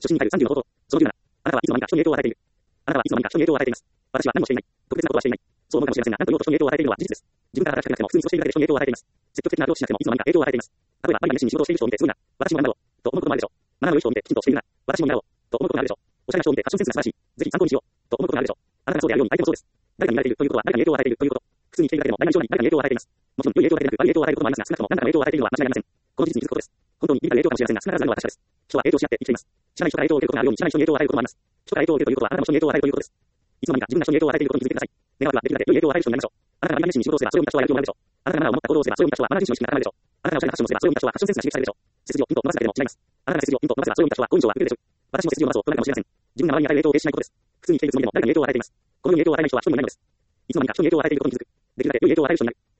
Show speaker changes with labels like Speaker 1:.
Speaker 1: 初心に入る30の冒頭。その17。あなたはいつの間にか人に影響を与えている。あなたはいつの間にか人に影響を与えています。私は何もしていない。特別なことはしていない。そう思うかもしれませんが、何と言おうと人に影響を与えているのは事実です。自分から話しかけなくても、普通にそうしているだけで人に影響を与えています。積極的なアプローチしなくてもいつの間にか影響を与えています。例えば、毎日仕事をしている人を見て、すごいな。私も頑張ろう。と思うこともあるでしょう。学ぶ良い人を見て、きちんとしているな。私も見習おう。と思うこともあるでしょう。おしゃれな人を見て、ファッションセンスが素晴らしい。ぜひ参考にしよう。と思うこともあるでしょう。あなたがそうであるように、相手もそうです。誰かに見られているということは、誰かに影響を与えているということ。普通に生きているだけでも、誰かに将来誰かに影響を与えています。もちろん、良い影響だけでなく、悪い影響を与えることもありますが、少なくとも何かの影響を与えているのは間違いありません。この事実に気づくことです。本当に微々なる影響かもしれませんが、少なからずあるのは確かです。人は影響し合って生きています。知らない人から影響を受けることがあるように、知らない人に影響を与えることもあります。人から影響を受けるということは、あなたも人に影響を与えるということです。いつの間にか自分が人に影響を与えていることに気づいてください。願わくはできるだけ良い影響を与える人になりましょう。あなたが何か熱心に仕事をすれば、それを見た人はやる気を学ぶでしょう。あなたがマナーを持った行動をすれば、それを見た人はマナー自身の意識が高まるでしょう。あなたがおしゃれなファッションをすれば、それを見た人はファッションセンスが刺激されるでしょう。背筋をピンと伸ばすだけでも違います。あなたが背筋をピンと伸ばせば、それを見た人は好印象を与えるでしょう。私も背筋を伸ばそうとなるかもしれません。自分が周りに与える影響を停止しないことです。普通に生きているつもりでも誰かに影響を与えています。このように影響を与えない人は人になるのです。いつの間にか人に影響を与えていることに気づく。できるだけ良い影響を与える人になる。